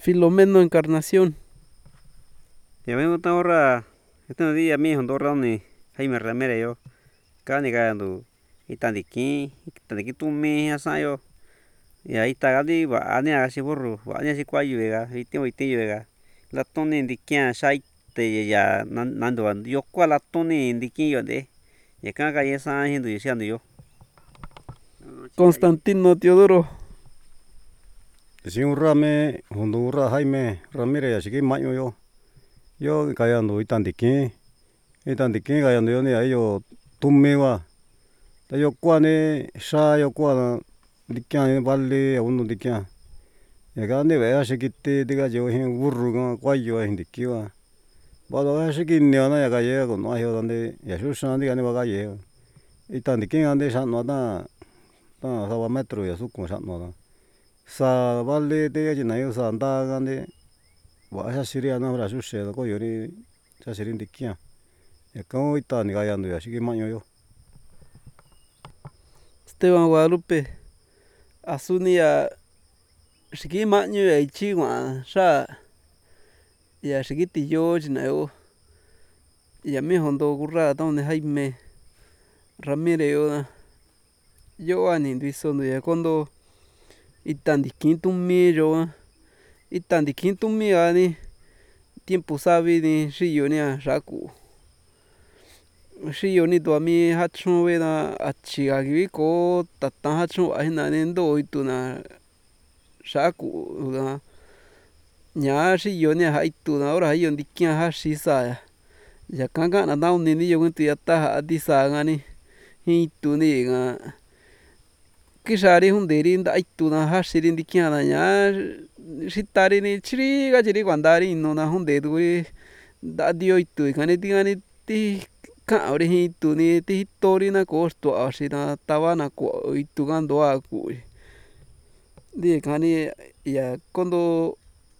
Filomeno Encarnación. Ya vemos ahora, este día mi hijo Roni, Jaime Ramírez yo, cani ganando, y tan de tu mi asayo, y ahí está gadi, va, ane así burro, va, ane así cuayo vega, y te vega, la toni indiquia, shai, te ya, nando, yo cual la toni indiquio de, y acá ya esa gente diciendo yo. Constantino Teodoro. Sin rame, Honduras Jaime Ramírez, así que maño yo callando y tan callando yo ni ahí yo tummiwa, ta yo cuane, yo cuana, dikian vale, uno dikian, y acá ni vea así que te diga yo en burro, cuayo en dikiwa, pero así que ni ana ya calle con no hay donde, ya su san diga ni va calle, y tan ande san no da, saba metro ya su con san no da. Sa vale te ya na yo sa anda gande wa sa siria na bra su se ko yori sa sirin dikia ya ko ita ni ga yando ya shigi maño yo Esteban Guadalupe. Azunia. Shiki maño ya ichigua. Sha. Ya shikiti yo chinayo. Ya mi hondo gurra donde Jaime Ramírez yo. Yo ani ndisondo ya cuando itan disquinto yo. Itan disquinto ani. Tiempo sabe ni shiyo ni a shaku. Shiyo ni to ami hachon we na achiga gibi ko tatan hachon ahina nendo ituna shaku na nya shiyo ni haitu na ora hayo ndikia hashi sa ya kanga na nauni ni yo ntu yata adisa ngani hitu ni nga kishari hunderi nda itu na hashiri ndikia na nya shitari ni chiri ga chiri kwandari no na hunde duri da dio itu ngani ti ka ori hitu ni ti hitori na kosto ashina tabana ko itu gando aku di kani ya kondo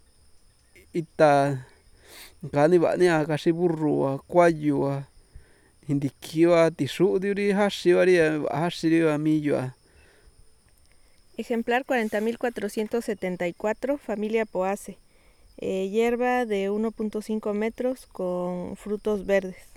ita kani bani akashi burro kwayo indikiwa tishu diuri hashiri wa millo. Ejemplar 40.474, familia Poace. Hierba de 1.5 metros con frutos verdes.